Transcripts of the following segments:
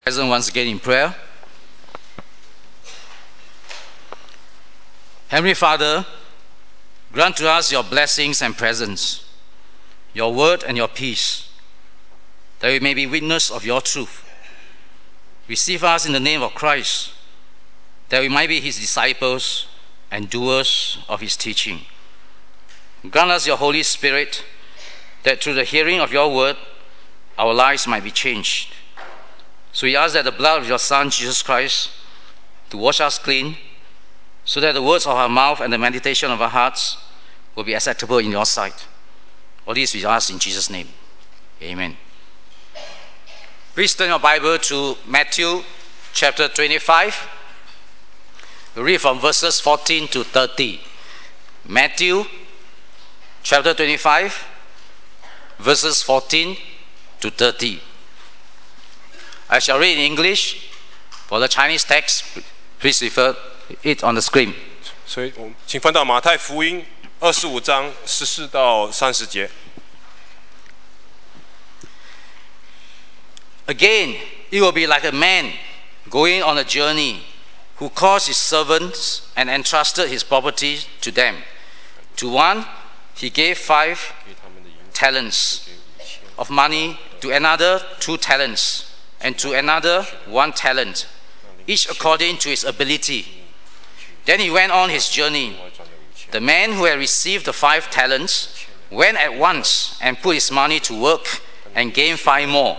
Present once again in prayer. Heavenly Father, grant to us your blessings and presence, your word and your peace, that we may be witness of your truth. Receive us in the name of Christ, that we might be his disciples and doers of his teaching. Grant us your Holy Spirit, that through the hearing of your word, our lives might be changed. So we ask that the blood of your Son, Jesus Christ, to wash us clean, so that the words of our mouth and the meditation of our hearts will be acceptable in your sight. All this we ask in Jesus' name. Amen. Please turn your Bible to Matthew chapter 25. We read from verses 14 to 30. Matthew chapter 25, verses 14 to 30. I shall read in English. For the Chinese text, please refer it on the screen. 所以，请翻到马太福音25章14到30节。 Again, it will be like a man going on a journey who calls his servants and entrusted his property to them. To one, he gave 5 talents of money, to another 2 talents, and to another 1 talent, each according to his ability. Then he went on his journey. The man who had received the 5 talents went at once and put his money to work and gained 5 more.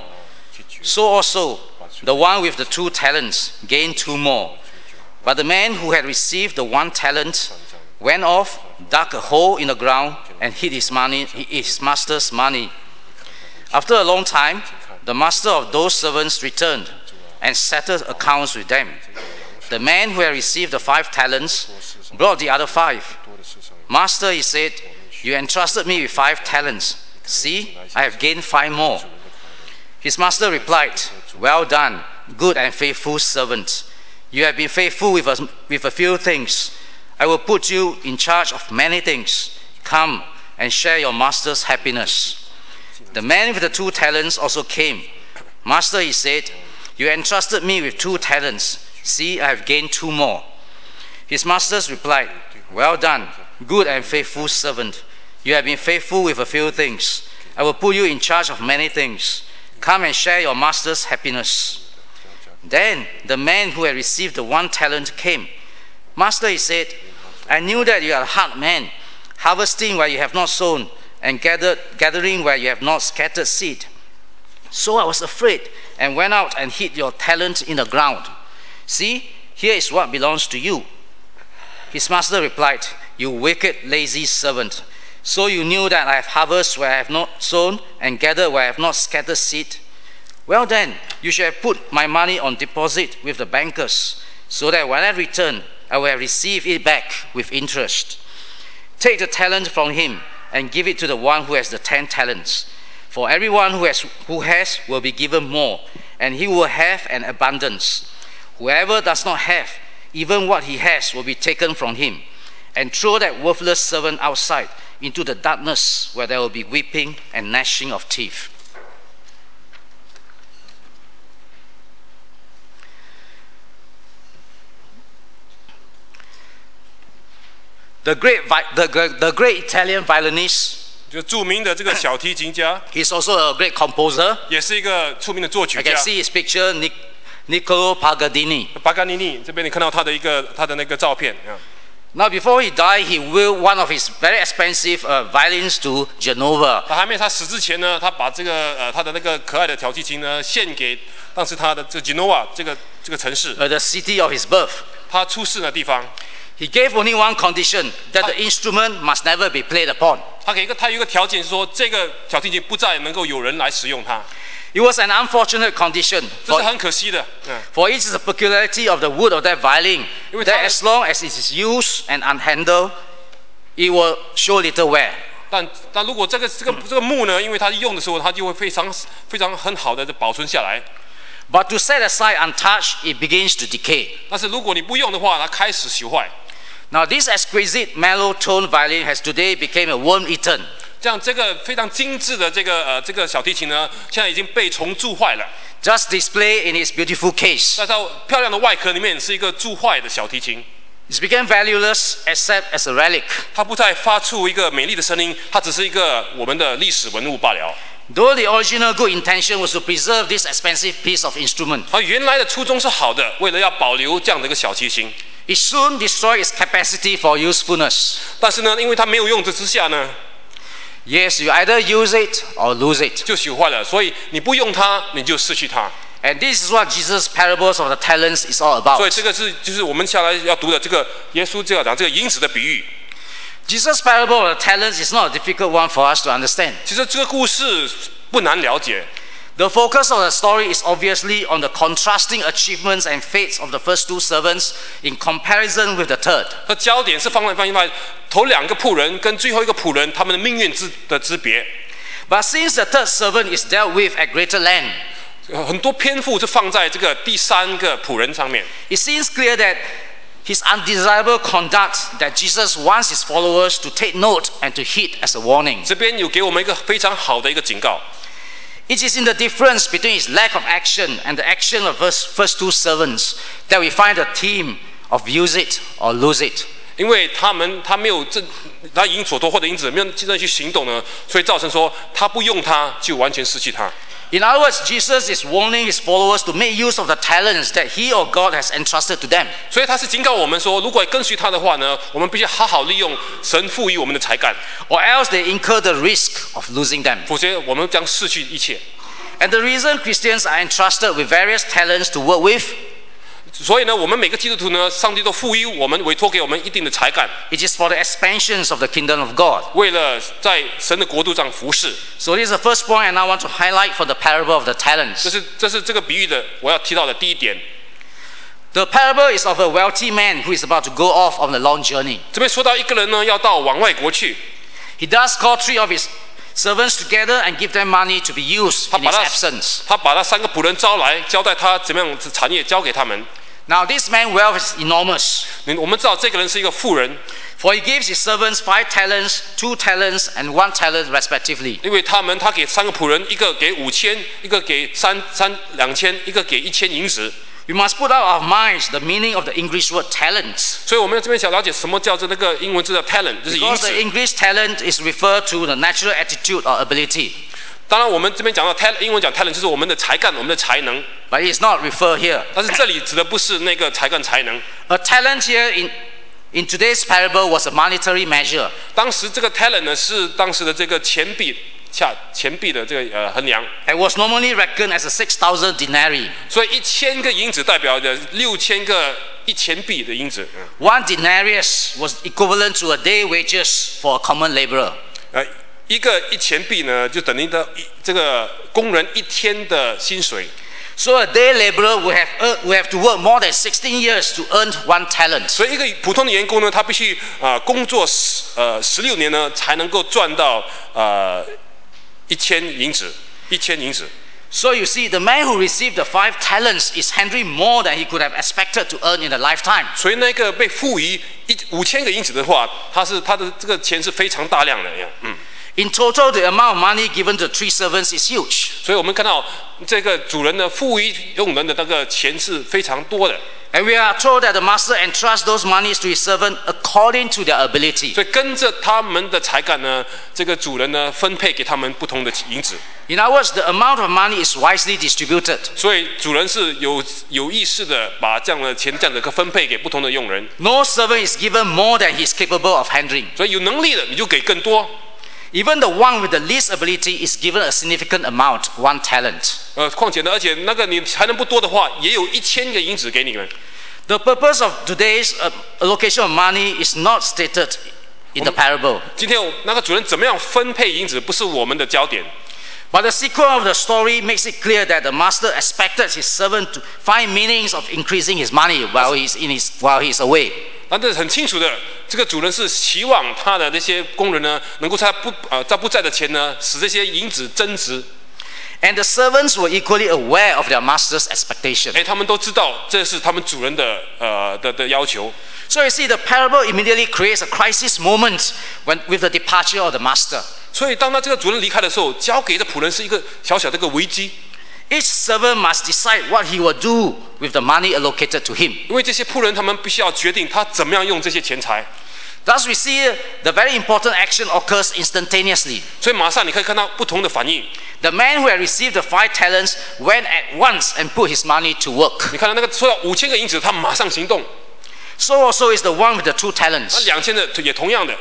So also, the one with the 2 talents gained 2 more. But the man who had received the 1 talent went off, dug a hole in the ground, and hid his master's money. After a long time, the master of those servants returned and settled accounts with them. The man who had received the 5 talents brought the other 5. Master, he said, you entrusted me with 5 talents. See, I have gained 5 more. His master replied, well done, good and faithful servant. You have been faithful with a few things. I will put you in charge of many things. Come and share your master's happiness. The man with the 2 talents also came. Master, he said, you entrusted me with 2 talents. See, I have gained 2 more. His master replied, well done, good and faithful servant. You have been faithful with a few things. I will put you in charge of many things. Come and share your master's happiness. Then the man who had received the 1 talent came. Master, he said, I knew that you are a hard man, harvesting where you have not sown, and gathering where you have not scattered seed. So I was afraid and went out and hid your talent in the ground. See, here is what belongs to you. His master replied, you wicked, lazy servant. So you knew that I have harvested where I have not sown and gathered where I have not scattered seed? Well then, you should have put my money on deposit with the bankers, so that when I return, I will have received it back with interest. Take the talent from him and give it to the one who has the 10 talents. For everyone who has will be given more, and he will have an abundance. Whoever does not have, even what he has will be taken from him. And throw that worthless servant outside into the darkness, where there will be weeping and gnashing of teeth. The great Italian violinist, 就著名的这个小提琴家， he's also a great composer. 也是一个出名的作曲 I 家 can。see his picture, Niccolo Paganini. 巴甘尼尼这边你看到他的那个照片。 Now, before he died, he willed one of his very expensive violins to Genova. 他死之前呢，他把他的那个可爱的小提琴呢献给当时他的这个 Genoa 这个城市， The city of his birth. 他出世的地方。 He gave only one condition, that the instrument must never be played upon. 他有一个条件是说，这个小提琴不再能够有人来使用它， It was an unfortunate condition, 这是很可惜的。 for it is the peculiarity of the wood of that violin, that as long as it is used and unhandled, it will show little wear. 但如果这个木呢，因为它用的时候，它就会非常很好的保存下来。 But to set aside untouched, it begins to decay. 但是如果你不用的话，它开始朽坏。 Now, this exquisite mellow tone violin has today become a worm-eaten. 这样这个非常精致的这个小提琴呢，现在已经被虫蛀坏了。 Just display in its beautiful case. 在它漂亮的外壳里面是一个蛀坏的小提琴， It became valueless except as a relic. 它不再发出一个美丽的声音，它只是一个我们的历史文物罢了。 Though the original good intention was to preserve this expensive piece of instrument, 它原来的初衷是好的，为了要保留这样的一个小提琴， it soon destroyed its capacity for usefulness. 但是呢，因为它没有用之下呢， Yes, you either use it or lose it. 就朽坏了。所以你不用它，你就失去它。 And this is what Jesus' parables of the talents is all 所以 about. 这个就是我们下来要读的这个耶稣这样讲这个银子的比喻。 Jesus' parable of the talents is not a difficult one for us to understand. 其实这个故事不难了解。 The focus of the story is obviously on the contrasting achievements and fates of the first two servants in comparison with the third. 它焦点是放在头两个仆人跟最后一个仆人他们的命运之别。 But since the third servant is dealt with at greater length, 很多篇幅是放在这个第三个仆人上面。 it seems clear that his undesirable conduct that Jesus wants his followers to take note and to heed as a warning. 这边有给我们一个非常好的一个警告。 It is in the difference between his lack of action and the action of first two servants that we find the theme of use it or lose it. 因为他没有他已经所托或者因此没有真正去行动呢，所以造成说他不用它就完全失去它。 In other words, Jesus is warning his followers to make use of the talents that he or God has entrusted to them. 所以他是警告我们说，如果跟随他的话呢，我们必须好好利用神赋予我们的才干， Or else they incur the risk of losing them. 否则我们将失去一切。 And the reason Christians are entrusted with various talents to work with, 所以呢，我们每个基督徒呢，上帝都赋予我们委托给我们一定的才干， it is for the expansions of the kingdom of God. 为了在神的国度上服侍。 So this is the first point and I want to highlight for the parable of the talents. 这是这个比喻的我要提到的第一点。 The parable is of a wealthy man who is about to go off on a long journey. 这边说到一个人呢，要往外国去， He does call three of his servants together and give them money to be used 他 in 把 his 他 absence. 他把他三个仆人招来，交代他怎么样产业交给他们。 Now this man's wealth is enormous, 我们知道这个人是一个富人， for he gives his servants 5 talents, 2 talents, and 1 talent respectively. 因为他给三个仆人，一个给5000，一个给2000，一个给1000银子。 We must put out of our minds the meaning of the English word talents. 所以我们这边想了解什么叫做那个英文字的 talent， 就是银 Because 子 the。English talent is referred to the natural attitude or ability, 当然，我们这边讲到 talent， 英文讲 talent 就是我们的才干，我们的才能。 but it is not referred here. 但是这里指的不是那个才干才能。 A talent here in today's parable was a monetary measure. 当时这个 talent 呢是当时的这个钱币的这个衡量， It was normally reckoned as a 6,000 denarii. 所以1000个银子代表着6000个1000币的银子。 1 denarius was equivalent to a day wages for a common laborer. 一个1000币呢，就等于这个工人1天的薪水。 So a day laborer would have to work more than 16 years to earn 1 talent. 所以一个普通的员工呢，他必须工作16年呢，才能够赚到1000银子。 So you see, the man who received the 5 talents is handling more than he could have expected to earn in a lifetime. 所以那个被赋予5000个银子的话，他的这个钱是非常大量的。 In total, the amount of money given to 3 servants is huge. 所以我们看到这个主人呢，赋予用人的那个钱是非常多的。 And we are told that the master entrusts those monies to his servant according to their ability. 所以跟着他们的才干呢，这个主人呢分配给他们不同的银子。 In other words, the amount of money is wisely distributed. 所以主人是有意识的把这样的钱这样的分配给不同的用人。 No servant is given more than he is capable of handling. 所以有能力的你就给更多。 Even the one with the least ability is given a significant amount, 1 talent. 况且呢，而且那个你才能不多的话，也有1000个银子给你们。 The purpose of today's allocation of money is not stated in the parable. 今天那个主人怎么样分配银子，不是我们的焦点。 But the sequel of the story makes it clear that the master expected his servant to find meanings of increasing his money while he's away. 但是很清楚的，这个主人是希望他的那些工人呢，能够在不在的钱呢，使这些银子增值。 And the servants were equally aware of their master's expectation. 他们都知道这是他们主人的要求。 So you see, the parable immediately creates a crisis moment with the departure of the master. 所以当他这个主人离开的时候，交给这仆人是一个小小的一个危机。 Each servant must decide what he will do with the money allocated to him. 因为这些仆人他们必须要决定他怎么样用这些钱财。 Thus, we see the very important action occurs instantaneously. 所以马上你可以看到不同的反应。 The man who had received the 5 talents went at once and put his money to work. 你看到那个收到5000个银子，他马上行动。 So also is the one with the 2 talents. 2000的也同样的。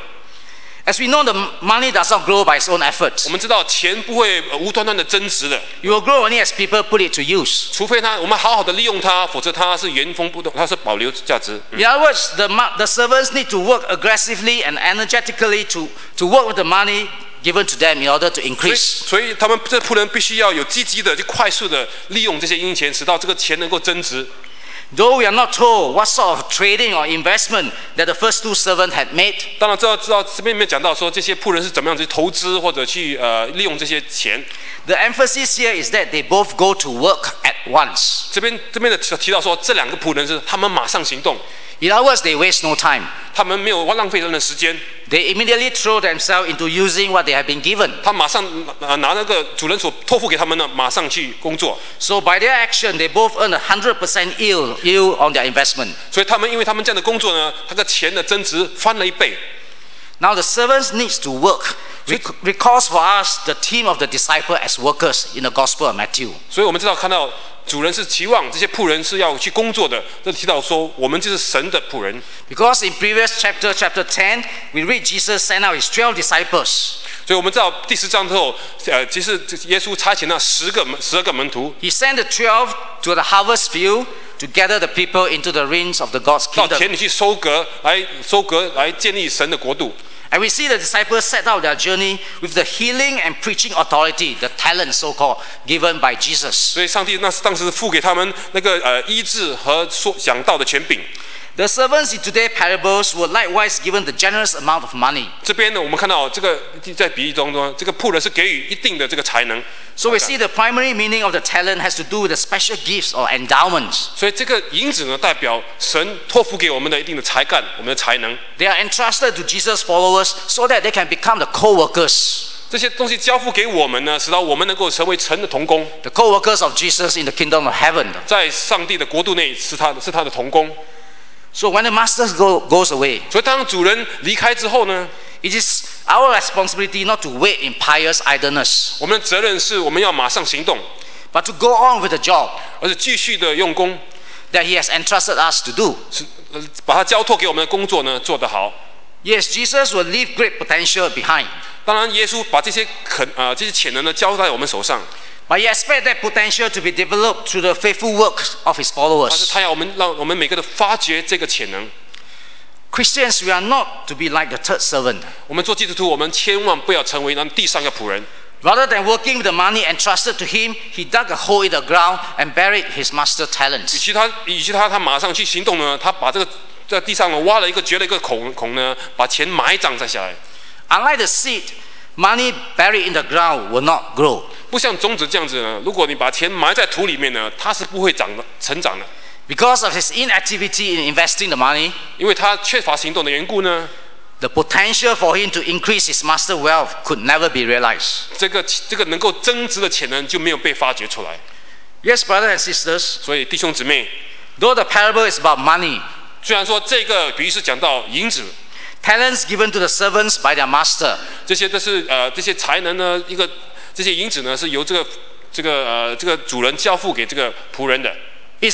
As we know, the money does not grow by its own efforts. 我们知道钱不会无端端的增值的。 It will grow only as people put it to use. 除非我们好好的利用它，否则它是原封不动，它是保留价值。 In other words, the servants need to work aggressively and energetically to work with the money given to them in order to increase. 所以他们这仆人必须要有积极的、就快速的利用这些银钱，使到这个钱能够增值。 Though we are not told what sort of trading or investment that the first 2 servants had made, 当然知道这边没有讲到说这些仆人是怎么样去投资或者去利用这些钱。 the emphasis here is that they both go to work at once. 这边的提到说，这2个仆人是他们马上行动。 In other words, they waste no time. 他们没有浪费人的时间。 They immediately throw themselves into using what they have been given. 他马上拿那个主人所托付给他们的，马上去工作。 So by their action, they both earn 100% yield on their investment. 所以因为他们这样的工作呢，他的钱的增值翻了1倍。 Now the servants needs to work. Recalls for us the theme of the disciple as workers in the Gospel of Matthew. 所以我们知道看到主人是期望这些仆人是要去工作的，这提到说我们就是神的仆人。 Because in previous chapter 10, we read Jesus sent out his 12 disciples. 所以我们知道第10章之后，其实耶稣差遣了12个门徒。 He sent the 12 to the harvest field to gather the people into the reigns of the God's 到 kingdom. 田里去收割，来建立神的国度。 And we see the disciples set out their journey with the healing and preaching authority, the talent so-called, given by Jesus. 所以上帝当时付给他们那个医治和讲道的权柄。 The servants in today's parables were likewise given the generous amount of money. 这边呢，我们看到这个在比喻中呢，这个仆人是给予一定的这个才能。 So we see the primary meaning of the talent has to do with the special gifts or endowments. 所以这个银子呢，代表神托付给我们的一定的才干，我们的才能。 They are entrusted to Jesus' followers so that they can become the co-workers. 这些东西交付给我们呢，使到我们能够成为神的同工。 The co-workers of Jesus in the kingdom of heaven. 在上帝的国度内是他的同工。 So when the master goes away, 所以当主人离开之后呢， it is our responsibility not to wait in pious idleness. 我们的责任是我们要马上行动， but to go on with the job 而是继续的用功 that He has entrusted us to do. 把它交托给我们的工作呢做得好。 Yes, Jesus will leave great potential behind. 当然，耶稣把这些潜能呢交在我们手上。 But He expects that potential to be developed through the faithful work of His followers. 但是他要让我们每个人发掘这个潜能。 Christians, we are not to be like the third servant. 我们做基督徒，我们千万不要成为那地上的仆人。 Rather than working with the money entrusted to him, he dug a hole in the ground and buried his master's talents. 与其他马上去行动呢，他把这个在地上呢挖了一个掘了一个孔呢，把钱埋葬再下来。 Unlike the seed, money buried in the ground will not grow. 不像种子这样子呢，如果你把钱埋在土里面呢，它是不会成长的。 Because of his inactivity in investing the money, 因为他缺乏行动的缘故呢， the potential for him to increase his master wealth could never be realized. 这个能够增值的潜能就没有被发掘出来。 Yes, brothers and sisters. 所以弟兄姊妹 ，though the parable is about money, 虽然说这个比喻是讲到银子， talents given to the servants by their master, 这些都是这些才能呢，这些银子呢是由这个主人交付给这个仆人的。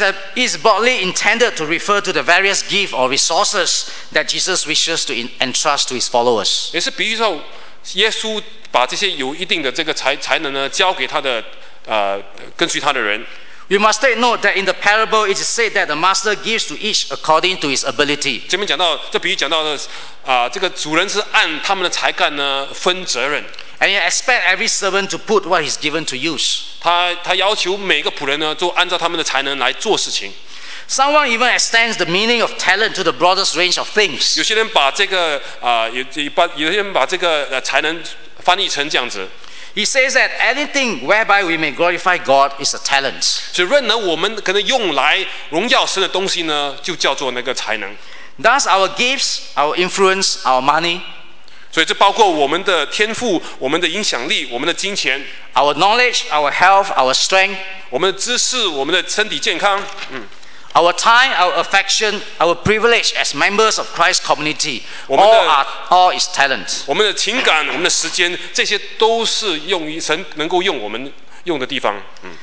is broadly intended to refer to the various gifts or resources that Jesus wishes to entrust to his followers. 也是比喻说，耶稣把这些有一定的这个才能呢，交给他的跟随他的人。 We must take note that in the parable it is said that the master gives to each according to his ability. 这边讲到，这比喻讲到的这个主人是按他们的才干呢分责任。 And he expects every servant to put what he's given to use. 他要求每个仆人呢，都按照他们的才能来做事情。 Someone even extends the meaning of talent to the broadest range of things. 有些人把这个有些人把这个才能翻译成这样子。 He says that anything whereby we may glorify God is a talent. 所以任何我们可能用来荣耀神的东西呢，就叫做那个才能。 Thus, our gifts, our influence, our money. 所以这包括我们的天赋、我们的影响力、我们的金钱、 our knowledge, our health, our strength, 我们的知识、我们的身体健康。 our time, our affection, our privilege as members of Christ's community, 我们的 all is talent. 我们的情感、我们的时间，这些都是神能够用我们用的地方。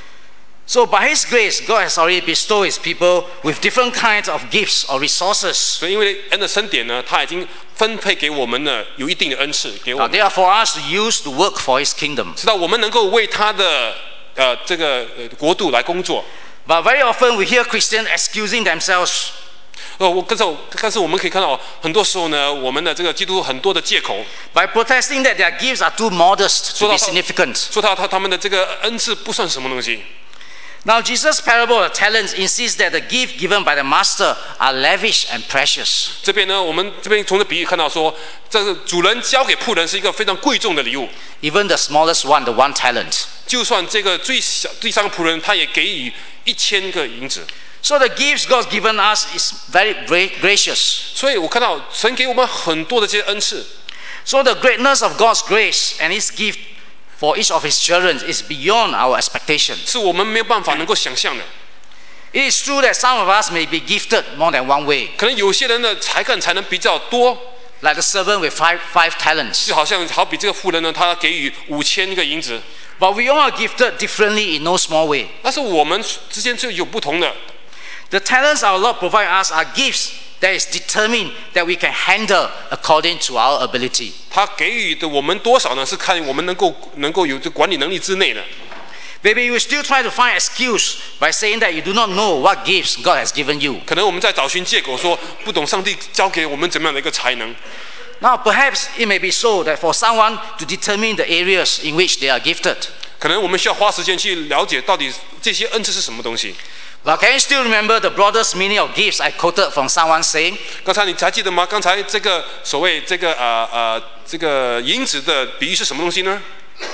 So by His grace, God has already bestowed His people with different kinds of gifts or resources. 所以因为恩的恩典呢，他已经分配给我们呢有一定的恩赐给我们， They are for us to use to work for His kingdom. 知道我们能够为他的这个国度来工作。 But very often we hear Christians excusing themselves. 但是我们可以看到，很多时候呢，我们的这个基督徒很多的借口， By protesting that their gifts are too modest to be significant. 说他们的这个恩赐不算什么东西。 Now Jesus' parable of talents insists that the gift given by the master are lavish and precious. 这边呢，我们这边从这比喻看到说，这个主人交给仆人是一个非常贵重的礼物。 Even the smallest one, the one talent. 就算这个最小第三个仆人，他也给予1000个银子。 So the gifts God's given us is very gracious. 所以我看到神给我们很多的这些恩赐。 So the greatness of God's grace and His gift for each of His children is beyond our expectation. 是我们没有办法能够想象的。 It is true that some of us may be gifted more than one way, 可能有些人的才干才能比较多， like the servant with five talents. 就好比这个妇人呢，她给予5000个银子。 But we all are gifted differently in no small way. 但是我们之间就有不同的。 The talents our Lord provides us are gifts that is determined that we can handle according to our ability. 他给予的我们多少呢？是看我们能够有这管理能力之内的。 Maybe you still try to find excuse by saying that you do not know what gifts God has given you. 可能我们在找寻借口说不懂上帝交给我们怎么样的一个才能。 Now, perhaps it may be so that for someone to determine the areas in which they are gifted. 可能我们需要花时间去了解到底这些恩赐是什么东西。 But can you still remember the broadest meaning of gifts I quoted from someone saying? 刚才你还记得吗？刚才这个所谓这个银子的比喻是什么东西呢？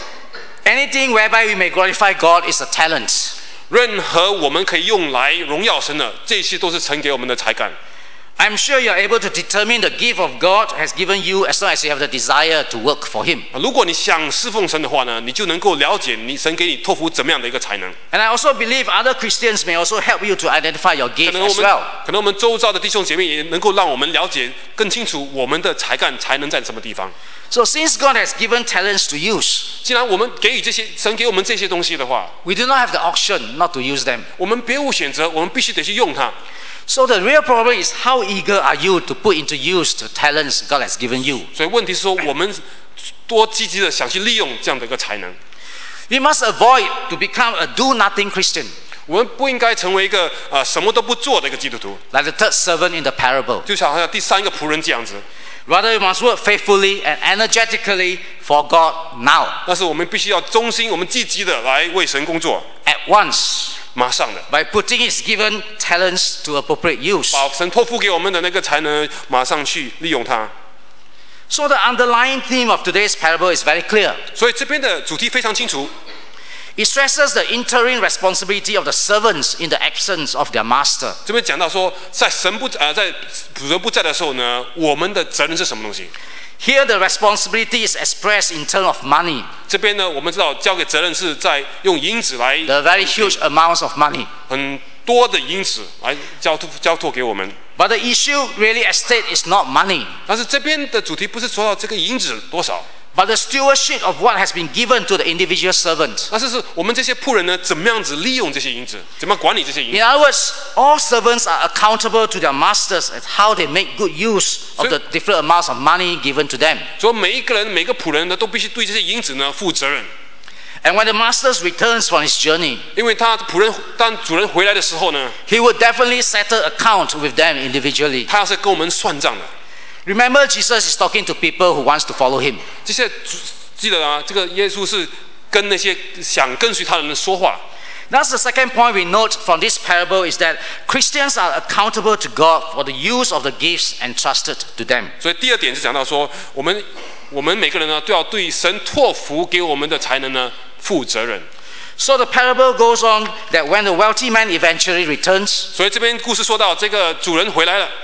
Anything whereby we may glorify God is a talent. 任何我们可以用来荣耀神的，这些都是神给我们的才干。 I'm sure you are able to determine the gift of God has given you as long as you have the desire to work for Him. 如果你想侍奉神的话呢，你就能够了解神给你托付怎么样的一个才能。 And I also believe other Christians may also help you to identify your 可 gift 能 as well. 我们周遭的弟兄姐妹也能够让我们了解更清楚我们的才干才能在什么地方。 So since God has given talents to use, 既然我们给予这些神给我们这些东西的话， we do not have the option not to use them. 我们别无选择，我们必须得去用它。 So the real problem is how eager are you to put into use the talents God has given you? 所以问题是说，我们多积极的想去利用这样的一个才能。 We must avoid to become a do-nothing Christian, 我们不应该成为一个什么都不做的一个基督徒， like the third servant in the parable. 就像好像第三个仆人这样子。 Rather, we must work faithfully and energetically for God now, 但是我们必须要忠心，我们积极的来为神工作， at once, 马上的 by putting His given talents to appropriate use. 把神托付给我们的那个才能，马上去利用它。 So the underlying theme of today's parable is very clear. 所以这边的主题非常清楚， It stresses the interim responsibility of the servants in the absence of their master. 这边讲到说，在在主人不在的时候呢，我们的责任是什么东西？ Here, the responsibility is expressed in terms of money, 这边呢，我们知道交给责任是在用银子来 the very huge amounts of money. 很多的银子来交托给我们。 But the issue really at stake is not money, 但是这边的主题不是说到这个银子多少， but the stewardship of what has been given to the individual servant. 但是我们这些仆人呢，怎么样子利用这些银子，怎么样管理这些银 In 子？ other words, all servants are accountable to their masters at how they make good use of the different amounts of money given to them. 所以每一个人、每个仆人呢，都必须对这些银子呢负责任。 And when the master returns from his journey, 因为他仆人当主人回来的时候呢， he would definitely settle account with them individually. 他是跟我们算账的。 Remember, Jesus is talking to people who wants to follow him. 这些记得啊，这个耶稣是跟那些想跟随他的人说话。 That's the second point we note from this parable is that Christians are accountable to God for the use of the gifts entrusted to them. 所以第二点是讲到说，我们每个人呢，都要对神托付给我们的才能呢负责任。 So the parable goes on that when the wealthy man eventually returns, 所以这边故事说到，这个主人回来了，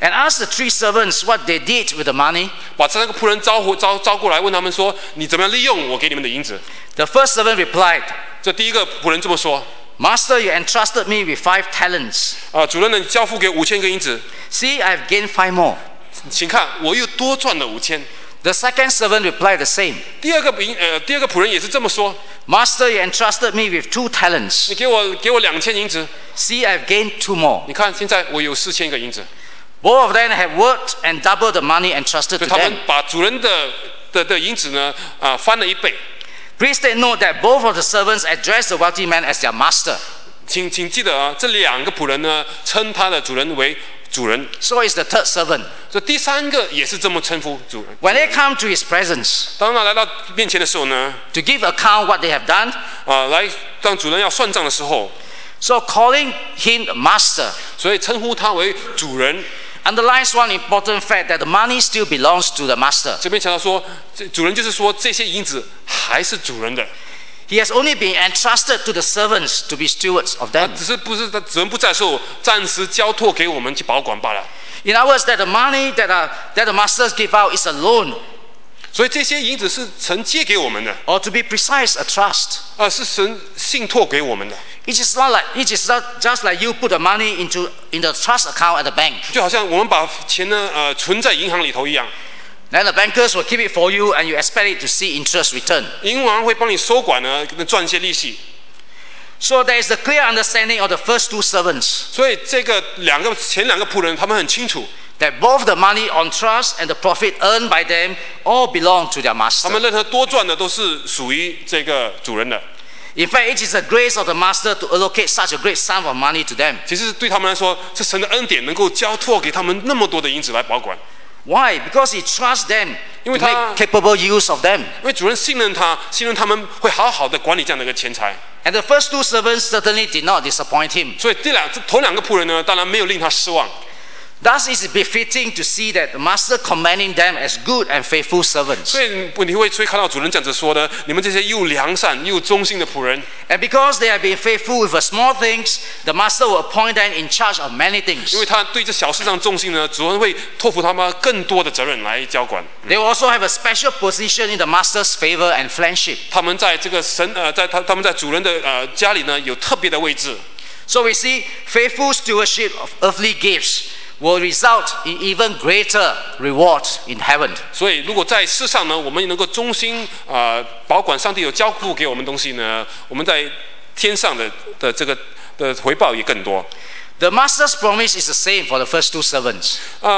and asked the 3 servants what they did with the money. 把3个仆人招过来，问他们说：“你怎么样利用我给你们的银子 The first servant replied,？” 这第一个仆人这么说 Master, you entrusted me with 5 talents. 主人呢，你交付给5000个银子， See, I've gained 5 more. 请看我又多赚了5000。 The second servant replied the same. 第二个仆人也是这么说：“ Master, you entrusted me with 2 talents. 你给我2000银子， See, I've gained 2 more. 你看现在我有4000个银子。” Both of them had worked and doubled the money entrusted 所 to 以他们 them. 把主人的银子呢翻了1倍。 Please take note that both of the servants addressed the wealthy man as their master. 请记得啊，这2个仆人呢称他的主人为主人。 So is the third servant. 所以第3个也是这么称呼主人。 When they come to his presence 当他来到面前的时候呢， to give account what they have done, 来当主人要算账的时候， so calling him master 所以称呼他为主人。 underlines one important fact that the money still belongs to the master. 这边强调说，主人就是说这些银子还是主人的， He has only been entrusted to the servants to be stewards of 他 them. 只是不是主人不在的时候，暂时交托给我们去保管罢了。 In other words, that the money that the masters give out is a loan, 所以这些银子是神借给我们的， or to be precise, a trust. 是神信托给我们的。 It is not just like you put the money in the trust account at the bank. 就好像我们把钱呢存在银行里头一样， Then the bankers will keep it for you, and you expect it to see interest return. 银行会帮你收管呢，赚一些利息。 So there is a clear understanding of the first 2 servants 所以这个前两个仆人，他们很清楚， that both the money on trust and the profit earned by them all belong to their 他 master. 们任何多赚的都是属于这个主人的。 In fact, it is the grace of the master to allocate such a great sum of money to them. 其实对他们来说，是神的恩典能够交托给他们那么多的银子来保管， Why? Because he trusts them to 因为他- make capable use of them. 因为主人信任他们会好好的管理这样的一个钱财。 And the first 2 servants certainly did not disappoint him. 所以头2个仆人呢，当然没有令他失望。 Thus, it is befitting to see that the master commending them as good and faithful servants. 所以你会看到主人这样子说的：你们这些又良善又忠心的仆人， And because they have been faithful with the small things, the master will appoint them in charge of many things. 因为他对这小事上忠心呢，主人会托付他们更多的责任来交管。 They will also have a special position in the master's favor and friendship. 他们在这个他们在主人的家里呢有特别的位置。 So we see faithful stewardship of earthly gifts will result in even greater reward in heaven. 所以，如果在世上呢，我们能够忠心保管上帝有交付给我们东西呢，我们在天上的这个的回报也更多。 The master's promise is the same for the first 2 servants.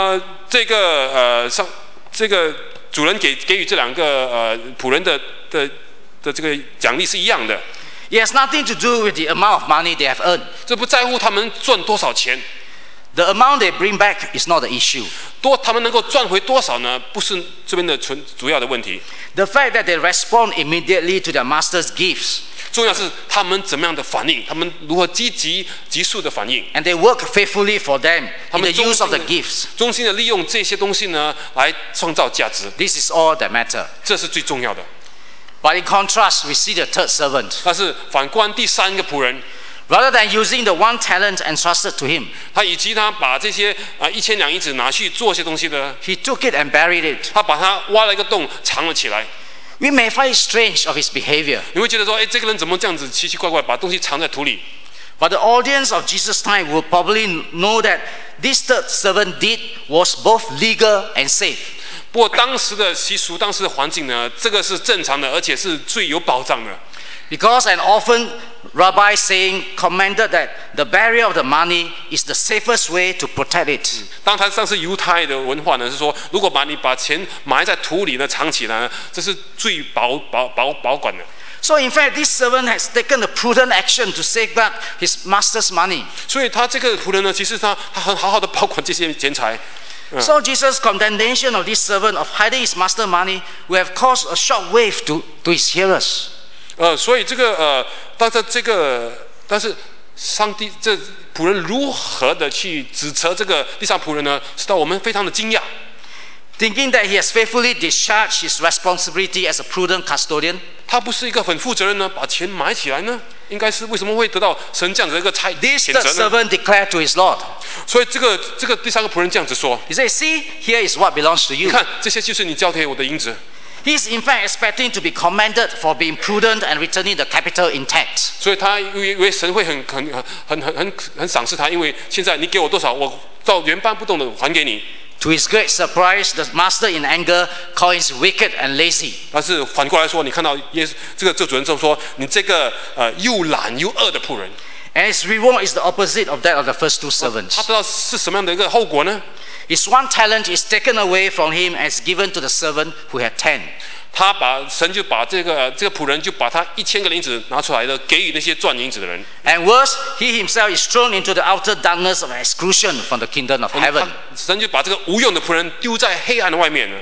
这个主人给予这2个仆人的这个奖励是一样的， It has nothing to do with the amount of money they have earned. 这不在乎他们赚多少钱， The amount they bring back is not the issue. 他们能够赚回多少呢？不是这边的主要的问题。 The fact that they respond immediately to their master's gifts 重要是他们怎么样的反应，他们如何急速的反应， and they work faithfully for them 他 in 们 the use of the 忠心 gifts. 忠心的利用这些东西呢，来创造价值， This is all that matter. 这是最重要的。 But in contrast, we see the third servant. 但是反观第3个仆人， Rather than using the 1 talent entrusted to him, 他以及他把这些1000两银子拿去做些东西呢， he took it and buried it. 他把它挖了一个洞藏了起来。 We may find it strange of his behavior, 你会觉得说，哎，这个人怎么这样子奇奇怪怪，把东西藏在土里？ but the audience of Jesus' time will probably know that this third servant deed was both legal and safe. 不过当时的习俗、当时的环境呢，这个是正常的，而且是最有保障的。 Because an orphan rabbi saying commended that the burial of the money is the safest way to protect it. 当时犹太的文化呢是说，如果你把钱埋在土里呢，藏起来呢，这是最保管的。 So in fact, this servant has taken a prudent action to safeguard his master's money. 所以他这个仆人呢，其实他很好好的保管这些钱财。 So Jesus' condemnation of this servant of hiding his master's money will have caused a shock wave to his hearers. 所以这个但是上帝这仆人如何的去指责这个第3仆人呢？使到我们非常的惊讶。 Thinking that he has faithfully discharged his responsibility as a prudent custodian, 他不是一个很负责任呢，把钱埋起来呢？应该是为什么会得到神这样的一个 this 谴 third 责呢？ servant declared to his Lord, 所以这个第三个仆人这样子说， He says, see, here is what belongs to 你 you. 看这些就是你交给我的银子。 He's in fact expecting to be commended for being prudent and returning the capital intact. 所以他以为神会很赏识他，因为现在你给我多少，我照原搬不动的还给你。 To his great surprise, the master in anger called him wicked and lazy. 但是反过来说，你看到这主人这么说，你这个又懒又恶的仆人， And his reward is the opposite of that of the first two 他 servants. 知道是什么样的一个后果呢？ His one talent is taken away from him and is given to the servant who had 10. 神就把这个仆人就把他1000个银子拿出来的，给予那些赚银子的人。 And worse, he himself is thrown into the outer darkness of exclusion from the kingdom of heaven. 神就把这个无用的仆人丢在黑暗的外面了。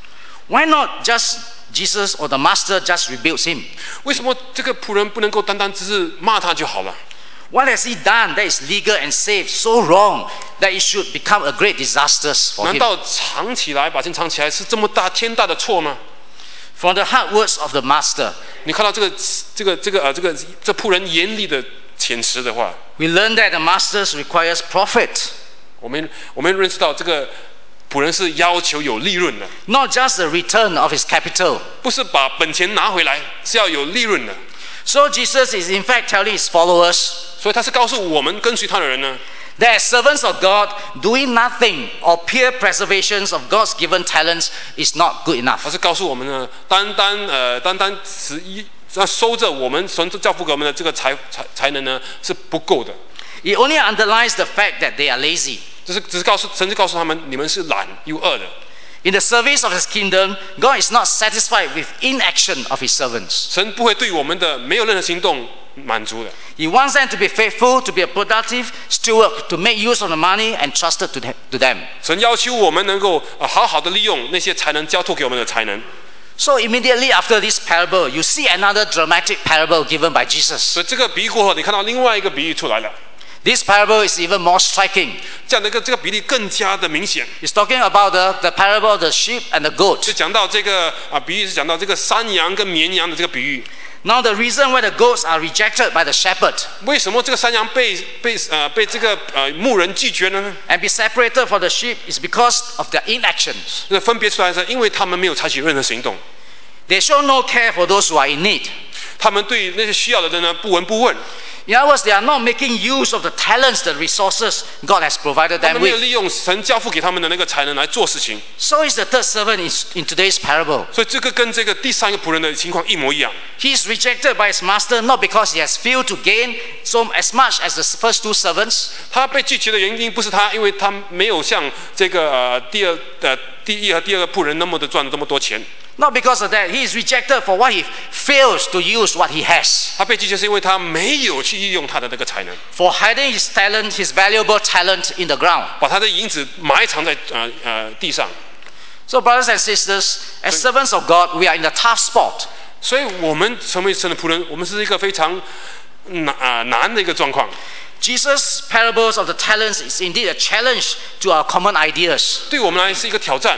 Why not just Jesus or the master just rebukes him? 为什么这个仆人不能够单单只是骂他就好了？ What has he done that is legal and safe so wrong that it should become a great disaster for 难 him? 道藏起来把钱藏起来是这么天大的错吗？ From the hard words of the master, 你看到这仆人严厉的遣词的话， we learn that the master requires profit, 我们认识到这个仆人是要求有利润的， not just the return of his capital. 不是把本钱拿回来，是要有利润的。 So Jesus is in fact telling his followers 所以他是告诉我们跟随他的人呢， that as servants of God, doing nothing or pure preservations of God's given talents is not good enough. 他是告诉我们呢，单单收着我们神交付给我们的这个才能呢是不够的。 It only underlines the fact that they are lazy. 只是神就告诉他们，你们是懒又恶的。 In the service of his kingdom, God is not satisfied with inaction of his servants. 神不会对我们的没有任何行动满足的。 He wants them to be faithful, to be a productive steward, to make use of the money entrusted to them. 神要求我们能够好好的利用那些才能交托给我们的才能。 So immediately after this parable, you see another dramatic parable given by Jesus. 所以这个比喻过后，你看到另外一个比喻出来了。 This parable is even more striking. 这样的这个比例更加的明显。 It's talking about the parable of the sheep and the 就 goat. 讲到这个比喻是讲到这个山羊跟绵羊的这个比喻。 Now the reason why the goats are rejected by the shepherd 为什么这个山羊被这个牧人拒绝了呢？ and be separated from the sheep is because of their inactions. 那分别出来是因为他们没有采取任何行动， They show no care for those who are in need. 他们对那些需要的人呢不闻不问。 In other words, they are not making use of the talents, the resources God has provided 他 them 们没有 with. 利用神交付给他们的那个才能来做事情， So is the third servant in today's parable. 所以这个跟这个第三个仆人的情况一模一样。 He is rejected by his master not because he has failed to gain so as much as the first two servants, 他被拒绝的原因不是他，因为他没有像这个第一和第二个仆人那么的赚了这么多钱。 not because of that. He is rejected for what he fails to use what he has, 他被拒绝是因为他没有去利用他的那个才能， for hiding his talent, his valuable talent in the ground. 把他的银子埋藏在地上。 So brothers and sisters, as servants of God, we are in a tough spot. 所以我们成为神的仆人，我们是一个非常难的一个状况。 Jesus' parables of the talents is indeed a challenge to our common ideas. 对我们来是一个挑战。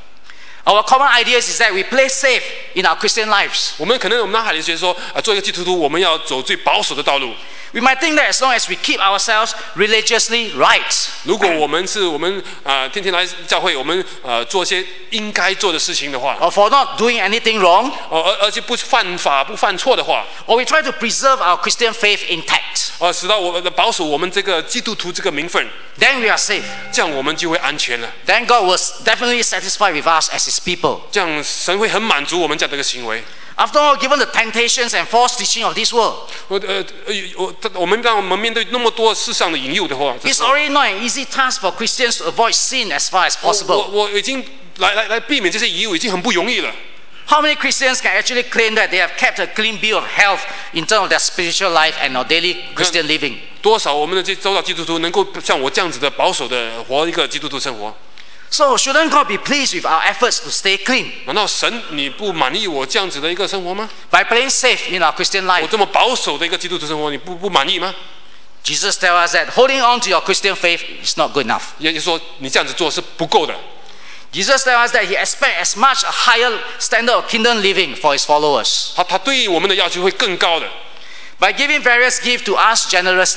Our common ideas is that we play safe in our Christian lives. 我们脑海里觉得说，做一个基督徒，我们要走最保守的道路。 We might think that as long as we keep ourselves religiously right, 如果我们天天来教会，我们做一些应该做的事情的话， or for not doing anything wrong, 而且不犯法不犯错的话， or we try to preserve our Christian faith intact, 使到我们保守我们这个基督徒这个名分， then we are safe. 这样我们就会安全了。 Then God will definitely satisfy with us as His people. 这样神会很满足我们这样的一个行为。 After all, given the temptations and false teaching of this world, 我们让我们面对那么多世上的引诱的话， it's already not an easy task for Christians to avoid sin as far as possible. 我已经来避免这些引诱已经很不容易了。 How many Christians can actually claim that they have kept a clean bill of health in terms of their spiritual life and their daily Christian living? 多少我们的这周遭基督徒能够像我这样子的保守的活一个基督徒生活？ So shouldn't God be pleased with our efforts to stay clean 难道神你不满意我这样子的一个生活吗？ by playing safe in our Christian 我 life? 这么保守的一个基督徒生活，你不满意吗？ Jesus tells us that holding on to your Christian faith is not good enough. 也就是说，你这样子做是不够的。 Jesus tells us that He expects as much a higher standard of kingdom living for His followers. 他对我们的要求会更高的。 By giving various gifts to us generously,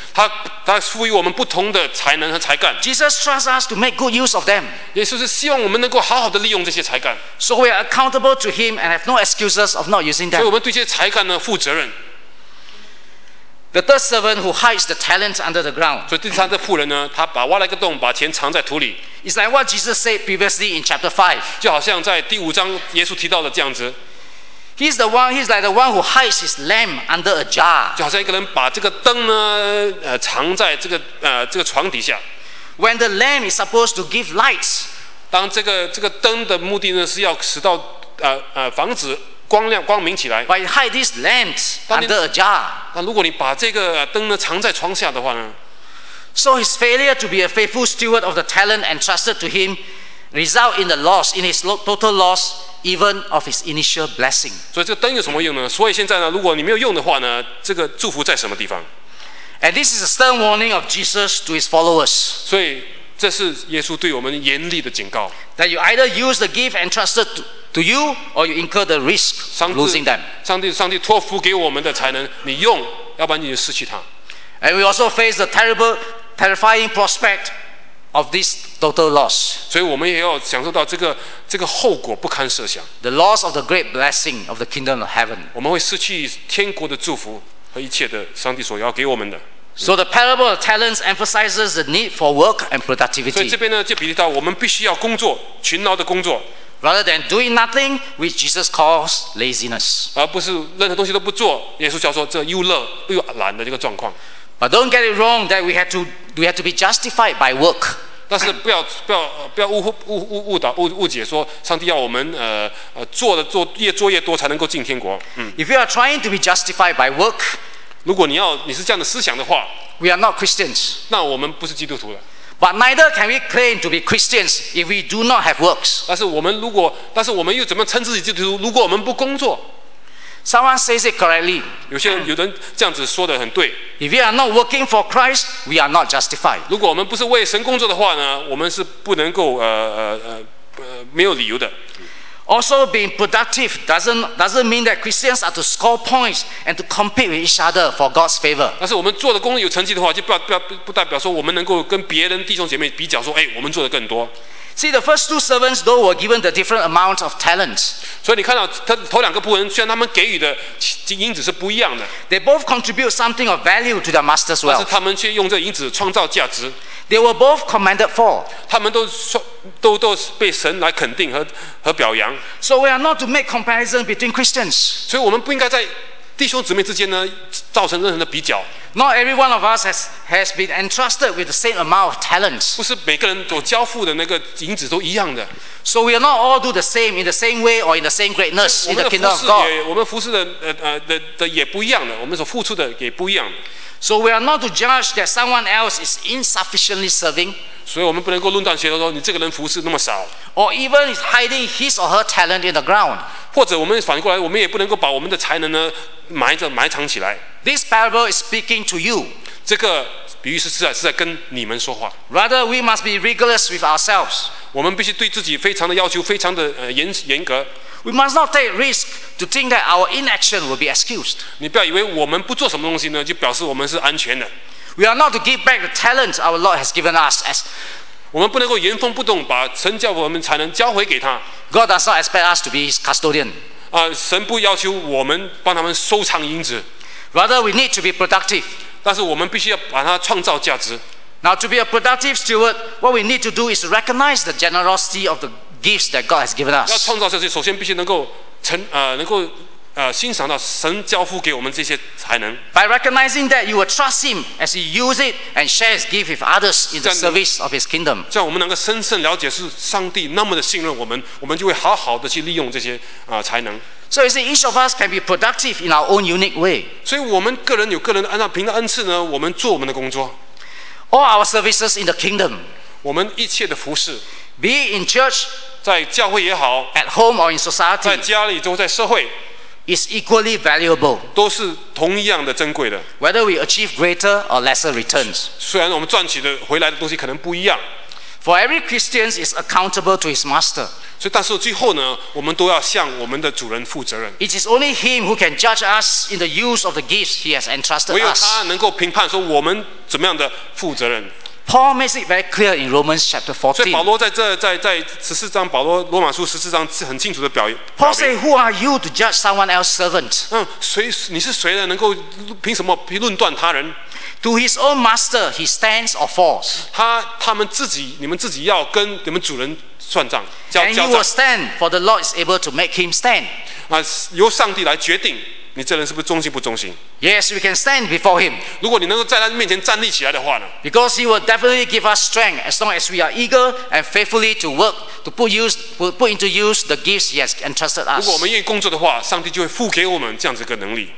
他赋予我们不同的才能和才干。 Jesus trusts us to make good use of them. 耶稣是希望我们能够好好的利用这些才干， So we are accountable to Him and have no excuses of not using 所以 them. 我们对这些才干呢负责任。 The third servant who hides the talent under the ground. 所以第三个妇人呢，她挖了一个洞，把钱藏在土里， It's like what Jesus said previously in chapter 5. 就好像在第5章耶稣提到的这样子， He's like the one who hides his lamp under a jar. 就好像一个人把这个灯呢，藏在这个床底下。 When the lamp is supposed to give light, 当这个灯的目的呢，是要使到防止光明起来。 but he hides these lamps under a jar. 那如果你把这个灯呢藏在床下的话呢， So his failure to be a faithful steward of the talent entrusted to him result in the loss, in his total loss, even of his initial blessing. 所以这个灯有什么用呢？所以现在呢，如果你没有用的话呢，这个祝福在什么地方？ And this is a stern warning of Jesus to his followers, 所以这是耶稣对我们严厉的警告。 that you either use the gift entrusted to you or you incur the risk of losing them. 上帝托付给我们的才能，你用，要不然你就失去它。 And we also face the terrifying prospect of this total loss, 所以我们也要享受到这个后果不堪设想， the loss of the great blessing of the kingdom of heaven. 我们会失去天国的祝福和一切的上帝所要给我们的。 So the parable of talents emphasizes the need for work and 所以 productivity. 这边呢，就比喻到我们必须要工作，勤劳的工作， rather than doing nothing, which Jesus calls laziness. 而不是任何东西都不做。耶稣教说这又乐又懒的这个状况。 But don't get it wrong that we have to be justified by work. 但是不要误解说上帝要我们越做越多才能够进天国。 If you are trying to be justified by work, 如果你是这样的思想的话， we are not Christians. 那我们不是基督徒了。 But neither can we claim to be Christians if we do not have works. 但是我们又怎么称自己基督徒？如果我们不工作， Someone says it correctly. 有人这样子说的很对。 If we are not working for Christ, we are not justified. 如果我们不是为神工作的话呢，我们是不能够没有理由的。 Also, being productive doesn't mean that Christians are to score points and to compete with each other for God's favor. 但是我们做的工作有成绩的话，就不代表说我们能够跟别人弟兄姐妹比较说，我们做的更多。 See, the first two servants, though, were given the different amount of talents. 所以你看到头两个仆人，虽然他们给予的银子是不一样的， They both contribute something of value to their master's 但是 wealth. 他们却用这银子创造价值。 They were both commended for. 他们都被神来肯定和表扬。 So we are not to make comparison between Christians. 所以我们不应该在弟兄姊妹之间呢造成任何的比较。 Not every one of us has been entrusted with the same amount of talents. 不是每个人所交付的那个银子都一样的。 So we are not all do the same in the same way or in the same greatness 我 in 们 the 的 kingdom 服 of 侍 God. 我们服侍的也不一样的，我们所付出的也不一样的。 So we are not to judge that someone else is insufficiently serving 所以我们不能够论断说你这个人服侍那么少， or even is hiding his or her talent in the ground. 或者我们反过来，我们也不能够把我们的才能呢埋藏起来。 This parable is speaking to you. 这个比喻是在跟你们说话。 Rather, we must be rigorous with ourselves. 我们必须对自己非常的要求，非常的严格。 We must not take risk to think that our inaction will be excused. 你不要以为我们不做什么东西呢，就表示我们是安全的。 We are not to give back the talent our Lord has given us. As 我们不能够原封不动把神教我们才能交回给他。 God does not expect us to be His custodian. 神不要求我们帮他们收藏银子， Rather, we need to be productive. 但是我们必须要把它创造价值。 Now, to be a productive steward, what we need to do is to recognize the generosity of the gifts that God has given 要 us. 创造这些，首先必须能够欣赏到神交付给我们这些才能。 By recognizing that, you will trust Him as He uses it and shares His gift with others in the 这样， service of His kingdom. 这样我们能够深深了解是上帝那么的信任我们，我们就会好好的去利用这些才能。 So you see, each of us can be productive in our own unique way. 所以我们个人有个人按照凭着恩赐呢，我们做我们的工作， All our services in the kingdom, 我们一切的服侍， be it in church, 在教会也好， at home or in 在 society, 家里都在社会， is equally valuable, 都是同样的珍贵的。 whether we achieve greater or lesser returns. 虽然我们赚取的回来的东西可能不一样， For every Christian is accountable to his master. 所以但是最后呢，我们都要向我们的主人负责任。 It is only Him who can judge us in the use of the gifts He has entrusted 唯有 us. 他能够评判说我们怎么样的负责任。 Paul makes it very clear in Romans chapter 所以保 14. 罗在14章，保罗罗马书14章是很清楚的表 Paul 明。 says, "Who are you to judge someone else's servant? 你是谁呢？能够凭什么论断他人？ To his own master he stands or falls, 你们自己要跟你们主人算账，交 and he 账 will stand, for the Lord is able to make him stand." 由上帝来决定你这人是不是忠心不忠心。 Yes, we can stand before him 如果你能够在他面前站立起来的话呢， because he will definitely give us strength as long as we are eager and faithfully to work to put into use the gifts he has entrusted 如果我 us. 们愿意工作的话，上帝就会付给我们这样子一个能力。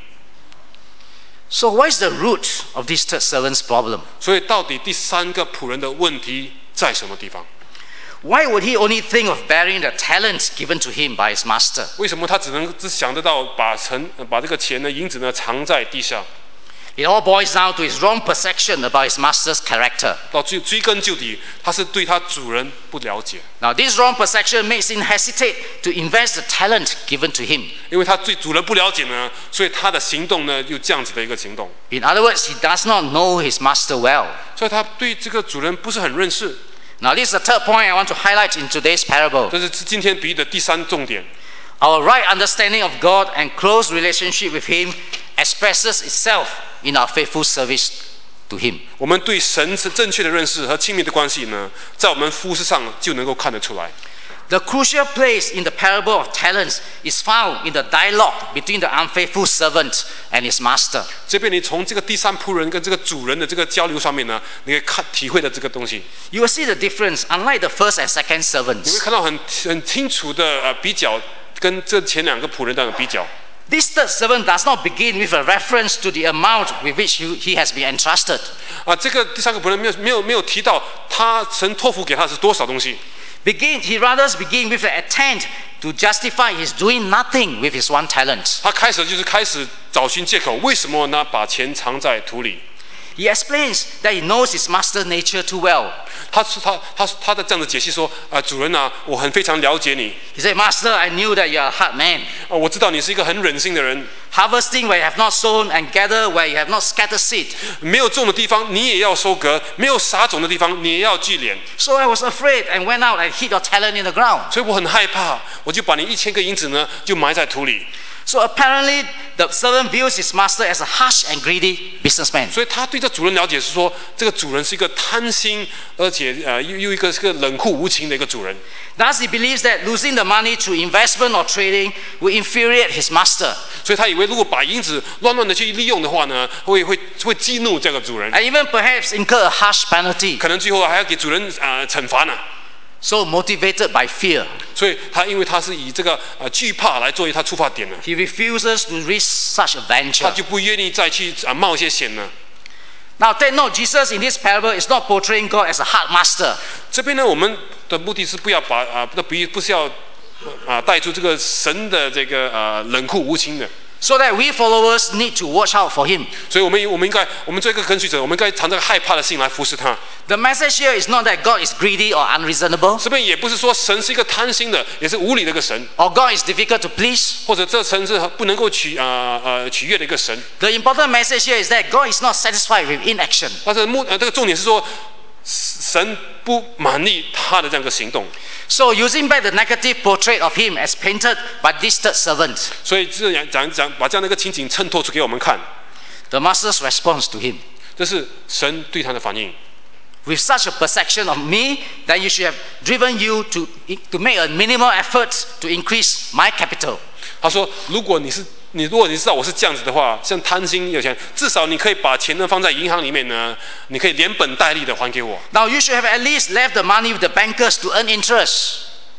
So what is the root of this third servant's problem? 所以到底第三个仆人的问题在什么地方？ Why would he only think of burying the talents given to him by his master? 为什么他只想得到把这个钱呢、银子呢藏在地上？ It all boils down to his wrong perception about his master's character. 到追根究底，他是对他主人不了解， Now, this wrong perception makes him hesitate to invest the talent given to him. 因为他对主人不了解呢，所以他的行动呢又这样子的一个行动， In other words, he does not know his master well. 所以他对这个主人不是很认识。 Now, this is the third point I want to highlight in today's parable. 这是今天比喻的第三重点。 Our right understanding of God and close relationship with Him expresses itself in our faithful service to Him. 我们对神是正确的认识和亲密的关系呢，在我们服事上就能够看得出来。 The crucial place in the parable of talents is found in the dialogue between the unfaithful servant and his master. 这边你从这个第三仆人跟这个主人的这个交流上面呢，你可以体会的这个东西， You will see the difference, unlike the first and second 你会 servants. 看到很清楚的比较，跟这前两个仆人的比较。 This third servant does not begin with a reference to the amount with which he has been entrusted. 这个第三个仆人没有提到他神托付给他是多少东西， He rather begin with an attempt to justify his doing nothing with his one talent. 他开始找寻借口，为什么呢？把钱藏在土里。 He explains that he knows his master's nature too well. 他的这样的解析说主人啊，我非常了解你， He said, "Master, I knew that you are a hard man, 我知道你是一个很忍心的人， harvesting where you have not sown and gather where you have not scattered seed. 没有种的地方你也要收割，没有撒种的地方你也要聚敛。 So I was afraid and went out and hid your talent in the ground." 所以我很害怕，我就把你1000个银子呢，就埋在土里。 So apparently, the servant views his master as a harsh and greedy businessman. 所以他对这主人了解是说，这个主人是一个贪心，而且又一个是个冷酷无情的一个主人。 Thus, he believes that losing the money through investment or trading will infuriate his master, 所以他以为如果把银子乱的去利用的话呢，会激怒这个主人， and even perhaps incur a harsh penalty. 可能最后还要给主人惩罚呢。 So motivated by fear, 所以因为他是以这个惧怕来作为他出发点呢， he refuses to risk such a 他 venture. 就不愿意再去冒一些险呢。 Now, take note, Jesus in this parable is not portraying God as a hard master. 这边呢，我们的目的是不要把不是要带出这个神的这个冷酷无情的。 So that we followers need to watch out for him. 所以我们做一个跟随者，我们应该藏着害怕的心来服侍他。 The message here is not that God is greedy or unreasonable, 这边也不是说神是一个贪心的，也是无理的一个神， or God is difficult to please. 或者这神是不能够取悦的一个神。 The important message here is that God is not satisfied with inaction. 但是这个重点是说，神不满意他的这样一个行动。 So using back the negative portrait of him as painted by this third servant, 所以这样把这样的一个情景衬托出给我们看， the master's response to him. 这是神对他的反应。 With such a perception of me, then you should have driven you to make a minimal effort to increase my capital. 他说：“如果你知道我是这样子的话，像贪心有钱，至少你可以把钱呢放在银行里面呢，你可以连本带利的还给我。 Now you should have at least left the money with the bankers to earn interest.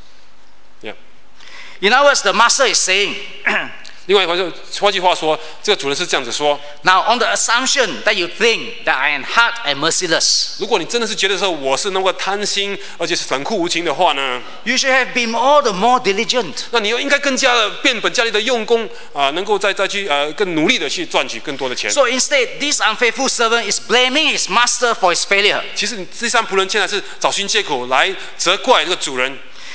Yeah. In other words, the master is saying, 另外换句话说，这个主人是这样子说： now on the assumption that you think that I am hard and merciless, 如果你真的是觉得说我是那么贪心，而且是冷酷无情的话呢， you should have been all the more diligent. 那你又应该更加的变本加厉的用功能够再去更努力的去赚取更多的钱。 So instead, this unfaithful servant is blaming his master for his failure. 其实你第三仆人现在是找寻借口来责怪这个主人。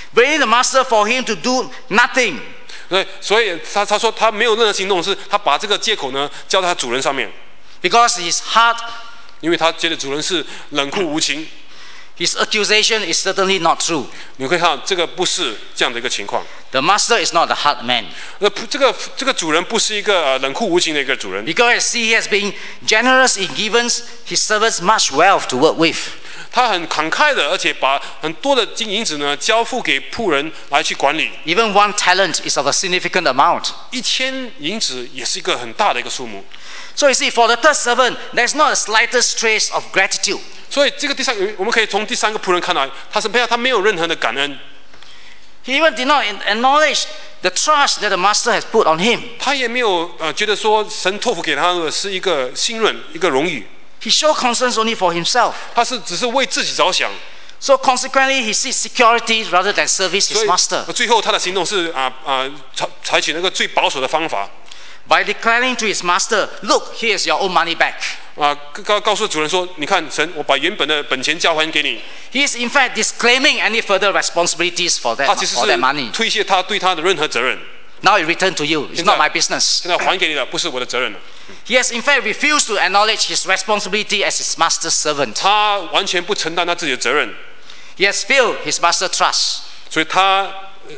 blaming the master for him to do nothing. 所以他说他没有任何行动，是他把这个借口呢交在他主人上面， Because his heart, 因为他觉得主人是冷酷无情。 his accusation is certainly not true. 你可以看到这个不是这样的一个情况。 The master is not a hard man. 这个主人不是一个冷酷无情的一个主人， Because see, he has been generous in giving his servants much wealth to work with. 他很慷慨的，而且把很多的金银子呢交付给仆人来去管理。 Even 1 talent is of a significant amount. 1000银子也是一个很大的一个数目。 So you see, for the third servant, there's not a slightest trace of gratitude. 所以这个我们可以从第三个仆人看到，他没有任何的感恩， He even did not acknowledge the trust that the master has put on him. 他也没有觉得说神托付给他的是一个信任、一个荣誉， He showed concern only for himself. 他只是为自己着想。 So consequently, he seeks security rather than service 所 his 以 master. 最后他的行动是采取那个最保守的方法。 By declaring to his master, "Look, here's your own money back." 告诉主人说：“你看，神，我把原本的本钱交还给你。” He is in fact disclaiming any further responsibilities for 他其实 that money. 是推卸他对他的任何责任。 Now it returned to you. It's not my business. 现在还给你了，不是我的责任了。 He has in fact refused to acknowledge his responsibility as his master's servant. 他完全不承担他自己的责任， He has failed his master's trust. 所以他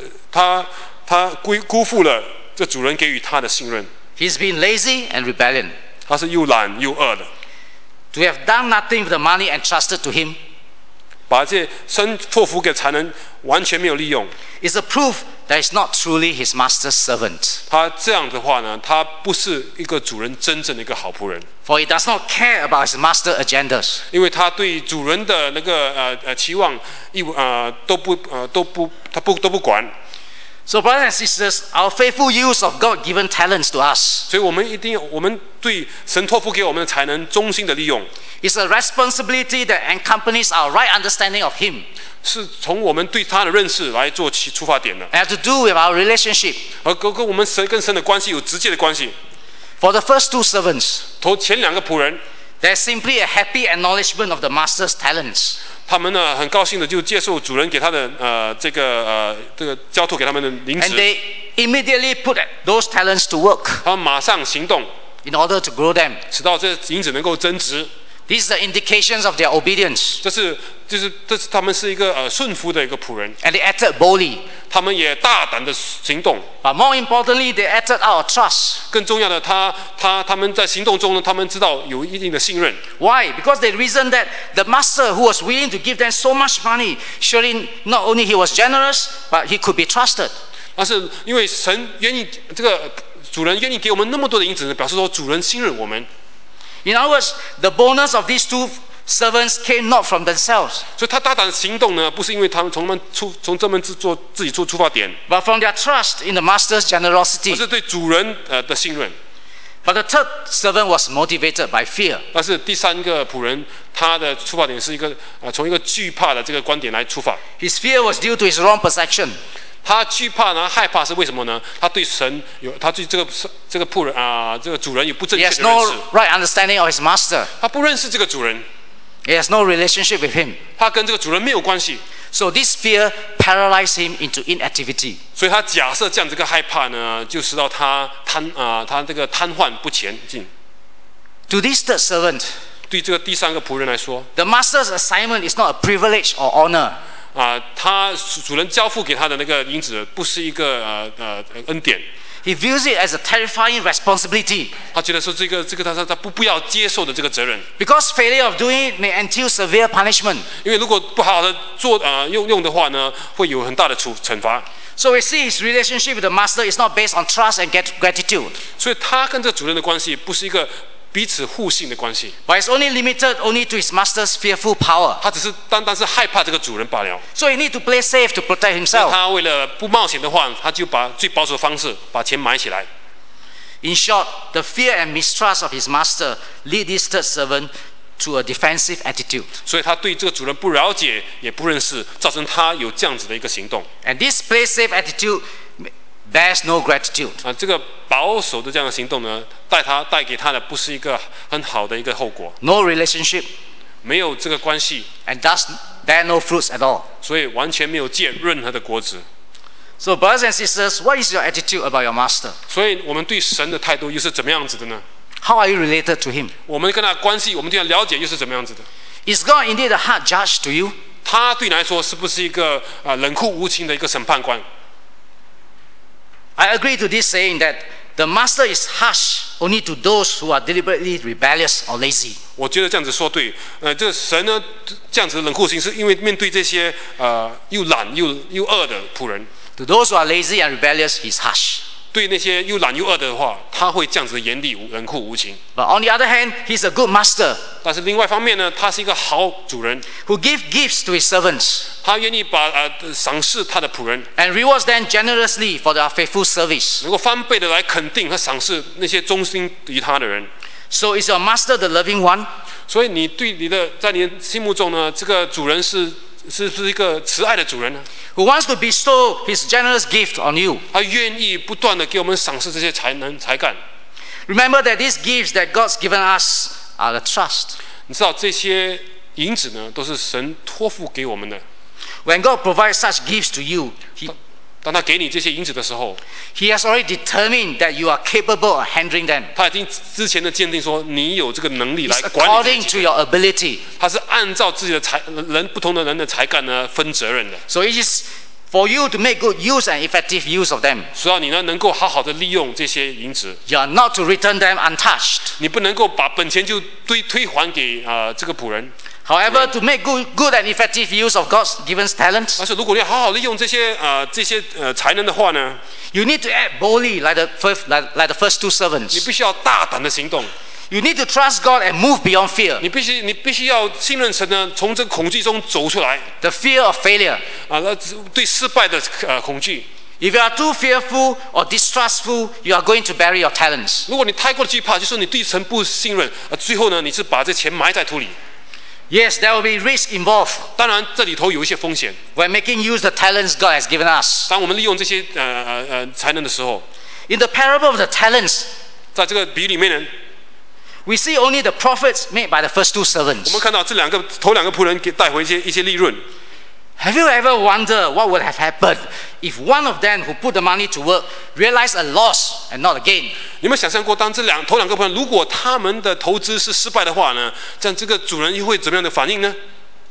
辜负了这主人给予他的信任。 He's been lazy and rebellion. 他是又懒又恶的， To have done nothing with the money entrusted to him 把这神托付给才能完全没有利用。 is a proof that he's not truly his master's servant. 他这样的话呢，他不是一个主人真正的一个好仆人， For he does not care about his master's agendas. 因为他对主人的那个期望都不管。 So brothers and sisters, our faithful use of God-given talents to us 所以我们对神托付给我们的才能忠心的利用， is a responsibility that accompanies our right understanding of him 是从我们对他的认识来做起出发点的， and have to do with our relationship. 而跟我们跟神的关系有直接的关系。 For the first 2 servants, 前2个仆人， there's simply a happy acknowledgement of the master's talents. 他们呢很高兴的就接受主人给他的这个交托给他们的银 And 子， they immediately put those talents to work 他们马上行动， in order to grow them. 使到这银子能够增值。 These are the indications of their obedience. 这是他们是一个顺服的一个仆人， And they acted boldly. 他们也大胆的行动。 But more importantly, they acted out of trust. 更重要的，他们在行动中呢，他们知道有一定的信任。 Why? Because they reasoned that the master who was willing to give them so much money, surely not only he was generous, but he could be trusted. 但是因为神愿意这个主人愿意给我们那么多的银子呢，表示说主人信任我们。 In other words, the bonus of these 2 servants came not from themselves, 所以他大胆的行动呢，不是因为他们从这门自己做出发点， but from their trust in the master's 而 generosity. 是对主人的信任。 But the third servant was motivated by fear. 但是第3个仆人，他的出发点是一个从一个惧怕的这个观点来出发。 His fear was due to his wrong perception. 他惧怕呢，害怕是为什么呢？他对神他对这个仆人这个主人有不正 He 确 has 的认 no 识， right understanding of his master. 他不认识这个主人， He has no relationship with him. 他跟这个主人没有关系， So this fear paralyzed him into inactivity. 所以他假设这样这个害怕呢，就使到他这个瘫痪不前进。 To this third servant, 对这个第3个仆人来说， the master's assignment is not a privilege or honor. 他主人交付给他的那个银子，不是一个恩典， He views it as a terrifying responsibility 他觉得说这个他不要接受的这个责任， because failure of doing it may entail severe punishment. 因为如果不好好的做用的话呢，会有很大的惩罚。 So we see his relationship with the master is not based on trust and gratitude, 所以他跟这个主人的关系不是一个彼此互信的关系， but it's only limited only to his master's fearful power. 他只是单单是害怕这个主人罢了。 So he need to play safe to protect 那 himself. 他为了不冒险的话，他就把最保守的方式把钱埋起来。 In short, the fear and mistrust of his master lead this third servant to a defensive attitude. 所以他对这个主人不了解也不认识，造成他有这样子的一个行动。 And this play safe attitude bears no gratitude. 这个保守的这样的行动呢，带给他的不是一个很好的一个后果， No relationship, 没有这个关系， and thus bear no fruits at all. 所以完全没有结任何的果子。 So, brothers and sisters, what is your attitude about your master? 所以我们对神的态度又是怎么样子的呢？ How are you related to him? 我们跟他关系，我们对他了解又是怎么样子的？ Is God indeed a hard judge to you? 他对你来说是不是一个冷酷无情的一个审判官？ I agree to this saying that the master is harsh only to those who are deliberately rebellious or lazy. 我觉得这样子说对。这个神呢，这样子的冷酷性，是因为面对这些又懒又恶的仆人， To those who are lazy and rebellious, he's harsh. 对那些又懒又恶的话，他会这样子严厉、冷酷无情。 But on the other hand, he's a good master 但是另外一方面呢，他是一个好主人， who gives gifts to his servants 他愿意把赏识他的仆人， and rewards them generously for their faithful service. 能够翻倍的来肯定和赏识那些忠心于他的人。 So is your master the loving one? 所以你对你的在你的心目中呢，这个主人是不是一个慈爱的主人呢？ Who wants to bestow his generous gift on you? 他愿意不断的给我们赏识这些才能才干。 Remember that these gifts that God's given us are the trust. 你知道这些银子呢，都是神托付给我们的。 When God provides such gifts to you, 当他给你这些银子的时候， He has already determined that you are capable of handling them. 他已经之前的鉴定说你有这个能力来 It's 管理 according 这 to 些。 your ability. 他是按照自己的不同的人的才干呢分责任的。 So it is for you to make good use and effective use of them. 所以你呢能够好好的利用这些银子， You are not to return them untouched. 你不能够把本钱就退还给这个仆人。 However, to make good and effective use of God's given talents, 但是如果你要好好利用这些才能的话呢， you need to act boldly like the first two 你 servants. 必须要大胆的行动， You need to trust God and move beyond fear. 你必须要信任神呢，从这个恐惧中走出来 The fear of failure. 那对失败的恐惧。 If you are too fearful or distrustful, you are going to bury your talents. 如果你太过惧怕，就是你对神不信任，最后呢，你是把这钱埋在土里。 Yes, there will be risk involved 当然，这里头有一些风险。 when making use of the talents God has given us. 当我们利用这些才能的时候， In the parable of the talents, 在这个比喻里面呢， we see only the profits made by the first two 我 servants. 们看到头两个仆人给带回一些利润。 Have you ever wondered what would have happened if one of them who put the money to work realized a loss and not a gain? 你有没有想象过，当头两个仆人如果他们的投资是失败的话呢？这样这个主人又会怎么样的反应呢？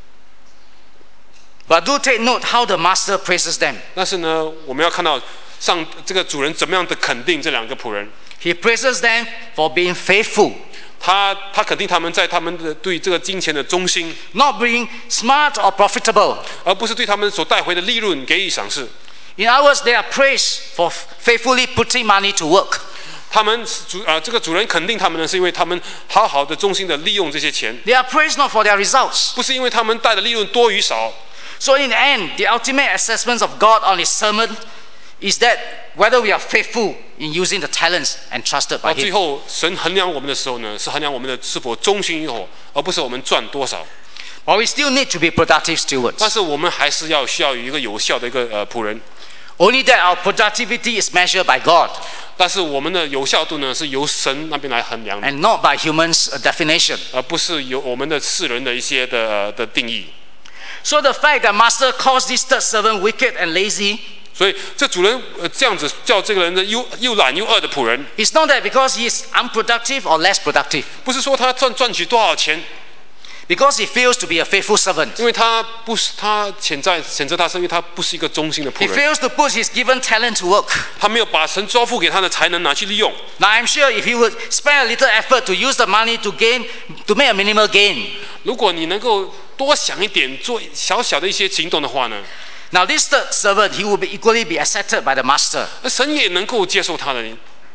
But do take note how the master praises them. 但是呢，我们要看到这个主人怎么样的肯定这两个仆人。 He praises them for being faithful, 他肯定他们在他们的对这个金钱的忠心， not being smart or profitable. 而不是对他们所带回的利润给予赏识。 In other words, they are praised for faithfully putting money to work. 他们这个主人肯定他们呢，是因为他们好好的忠心的利用这些钱， They are praised not for their results. 不是因为他们带的利润多与少。 So in the end, the ultimate assessment of God on His sermon is that whether we are faithful in using the talents entrusted 到 by 最 Him. 后，神衡量我们的时候呢，是衡量我们的是否忠心与否，而不是我们赚多少。 But we still need to be productive 但 stewards. 是我们还是需要有一个有效的一个仆人。 Only that our productivity is measured by God 但是我们的有效度呢，是由神那边来衡量的， and not by humans' definition. 而不是由我们的世人的一些的定义。 So the fact that master calls this third servant wicked and lazy 所以这主人这样子叫这个人的又懒又恶的仆人， is not that because he is unproductive or less productive, 不是说他赚取多少钱， because he fails to be a faithful servant. 因为他不是他谴责他是因为他不是一个忠心的仆 He 人， fails to put his given talent to work. 他没有把神交付给他的才能拿去利用。 Now I'm sure if he would spend a little effort to use the money to make a minimal gain, 如果你能够多想一点，做小小的一些行动的话呢， now this third servant, he will equally be accepted by the master. 那神也能够接受他的。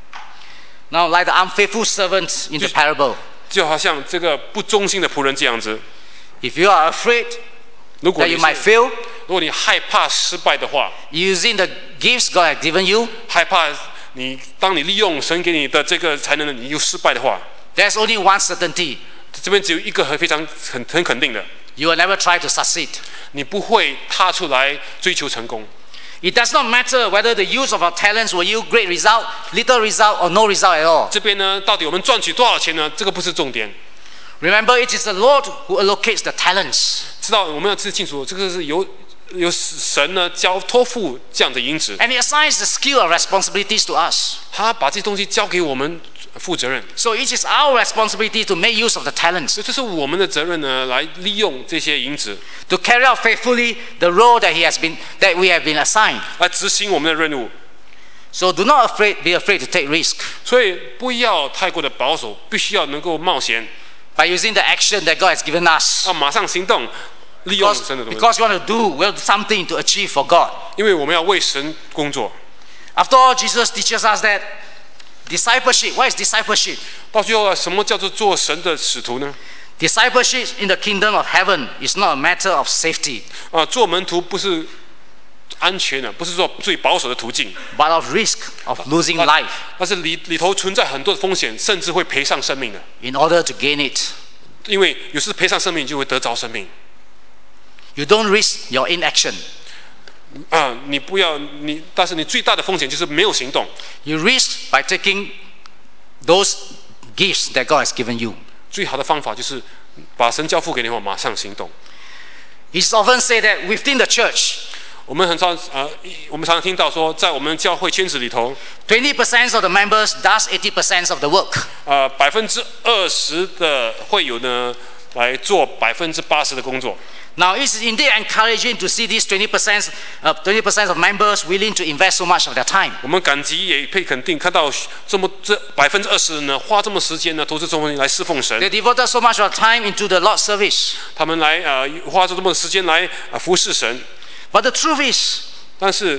Now like the unfaithful servant in the parable, 就好像这个不忠心的仆人这样子， if you are afraid 如果 that 你 you might fail 如果你害怕失败的话， using the gifts God has given you, 害怕当你利用神给你的这个才能，你又失败的话， there's only one certainty. 这边只有一个非常很肯定的， You will never try to succeed. 你不会踏出来追求成功。 It does not matter whether the use of our talents will yield great result, little result, or no result at all. 这边呢，到底我们赚取多少钱呢？这个不是重点。 Remember, it is the Lord who allocates the talents. 知道我们要清楚，这个是由神呢托付这样的银子， And He assigns the skill and responsibilities to us. 他把这些东西交给我们负责任， So it is our responsibility to make use of the talents, 所以这是我们的责任呢，来利用这些银子 to carry out faithfully the role that we have been assigned. 来执行我们的任务。 So do not be afraid to take risk 所以不要太过的保守，必须要能够冒险， by using the action that God has given us. 要马上行动，利用 Because, 神的东西， because we want to do something to achieve for God. 因为我们要为神工作。 After all, Jesus teaches us that discipleship. What is discipleship? 到最后啊，什么叫做做神的使徒呢？ Discipleship in the kingdom of heaven is not a matter of safety, 做门徒不是安全的，不是说最保守的途径， but of risk of losing life 但是里头存在很多的风险，甚至会赔上生命的。 in order to gain it. 因为有时赔上生命，就会得着生命。 You don't risk your inaction. 你不要但是你最大的风险就是没有行动。 You risk by taking those gifts that God has given you. 最好的方法就是把神交付给你后，马上行动。 It's often said that within the church, 我们常常听到说，在我们教会圈子里头， 20% of the members does 80% of the work. 20% 的会友呢来做80%的工作。 Now, it's indeed encouraging to see these 20% of members willing to invest so much of their time. 我们感激也可以肯定，看到这20%呢，花这么时间呢，投资这么来侍奉神， They devoted so much of time into the Lord's service. 他们来花这么多时间来服侍神。 But the truth is, 但是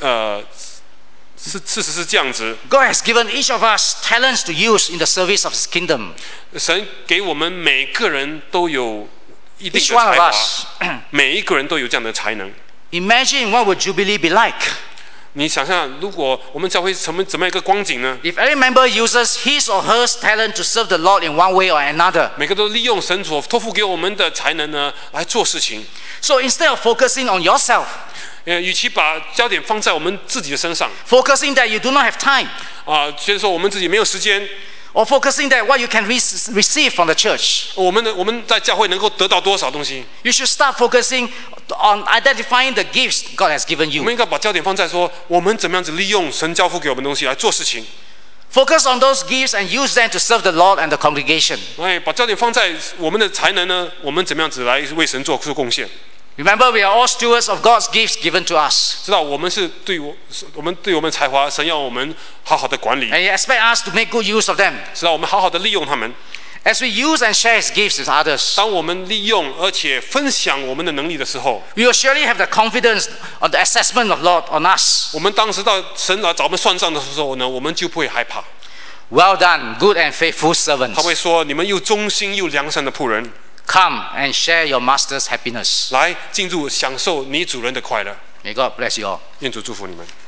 事实是这样子， God has given each of us talents to use in the service of His kingdom. 神给我们每个人都有一定 Each 的 one of 才 us. 华，每一个人都有这样的才能。 Imagine what would Jubilee be like 你想象，如果我们教会怎么样一个光景呢？ if every member uses his or her talent to serve the Lord in one way or another. 每个都利用神所托付给我们的才能呢来做事情。 So instead of focusing on yourself, 与其把焦点放在我们自己的身上 focusing that you do not have time, 所以说我们自己没有时间， or focusing that what you can receive from the church, 我们在教会能够得到多少东西？ you should start focusing on identifying the gifts God has given 我 you. 们应该把焦点放在说，我们怎么样子利用神交付给我们的东西来做事情。 Focus on those gifts and use them to serve the Lord and the congregation. 把焦点放在我们的才能呢，我们怎么样子来为神做出贡献？ Remember, we are all stewards of God's gifts given to us. 知道我们是对我们才华，神要我们好好的管理， And He expects us to make good use of them. 知道我们好好的利用他们。 As we use and share His gifts with others, 当我们利用而且分享我们的能力的时候， we will surely have the confidence on the assessment of Lord on us. 我们当时到神来找我们算账的时候呢，我们就不会害怕。 Well done, good and faithful servants. 他会说：“你们又忠心又良善的仆人， Come and share your master's happiness. 来进入享受你主人的快乐。 May God bless you all. ” 愿主祝福你们。